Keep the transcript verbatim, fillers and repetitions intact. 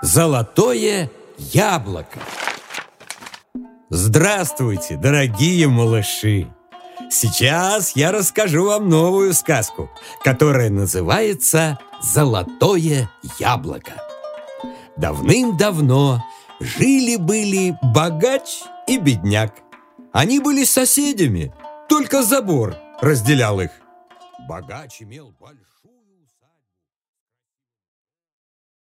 Золотое яблоко. Здравствуйте, дорогие малыши! Сейчас я расскажу вам новую сказку, которая называется «Золотое яблоко». Давным-давно жили-были богач и бедняк. Они были соседями, только забор разделял их. Богач имел большую...